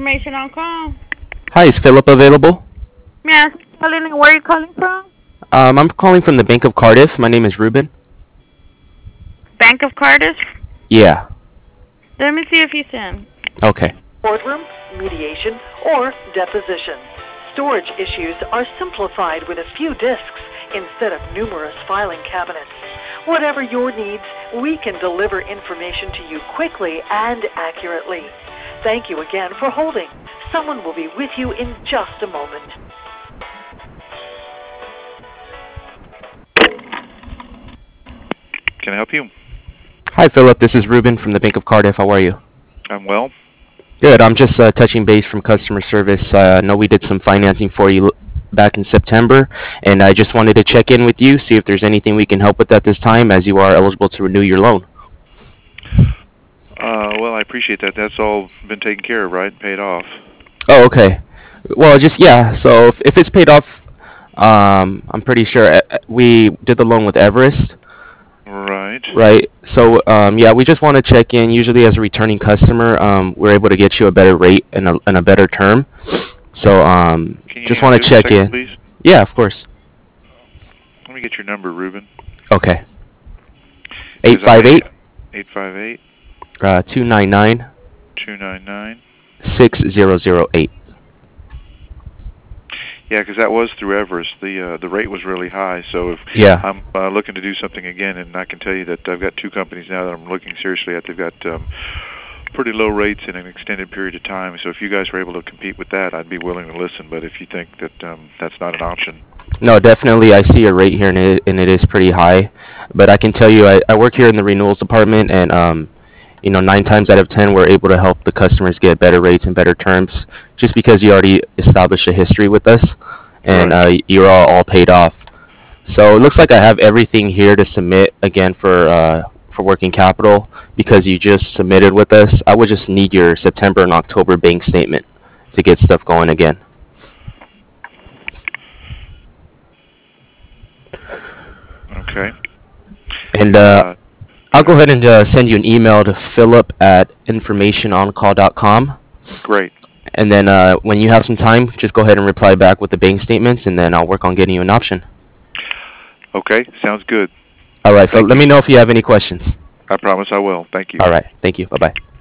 information on call. Hi, is Philip available? May I ask who's calling and where are you calling from? I'm calling from the Bank of Cardiff. My name is Ruben. Bank of Cardiff. Yeah. Let me see if he's in. Okay. Courtroom, mediation, or deposition. Storage issues are simplified with a few disks instead of numerous filing cabinets. Whatever your needs, we can deliver information to you quickly and accurately. Thank you again for holding. Someone will be with you in just a moment. Can I help you? Hi, Philip. This is Ruben from the Bank of Cardiff. How are you? I'm well. Good. I'm just touching base from customer service. I know we did some financing for you back in September, and I just wanted to check in with you, see if there's anything we can help with at this time, as you are eligible to renew your loan. Well, I appreciate that. That's all been taken care of, right? Paid off. Oh, okay. Well, just yeah. So if it's paid off, I'm pretty sure we did the loan with Everest. Right. Right. So, yeah, we just want to check in. Usually, as a returning customer, we're able to get you a better rate and a better term. So, Can you just hang want on to just a check second, in. please? Yeah, of course. Let me get your number, Ruben. Okay. 858 858 299 299. 6008. Yeah, because that was through Everest. The rate was really high. So if Yeah. I'm looking to do something again, and I can tell you that I've got two companies now that I'm looking seriously at. They've got pretty low rates in an extended period of time. So if you guys were able to compete with that, I'd be willing to listen. But if you think that that's not an option, No, definitely. I see your rate here, and it is pretty high. But I can tell you, I work here in the renewals department, and 9 times out of 10, we're able to help the customers get better rates and better terms, just because you already established a history with us, and Right. you're all paid off. So it looks like I have everything here to submit again for working capital because you just submitted with us. I would just need your September and October bank statement to get stuff going again. Okay. And I'll go ahead and send you an email to philip@informationoncall.com. Great. And then when you have some time, just go ahead and reply back with the bank statements, and then I'll work on getting you an option. Okay. Sounds good. All right, Philip. Thank Let you. me know if you have any questions. I promise I will. Thank you. All right. Thank you. Bye-bye.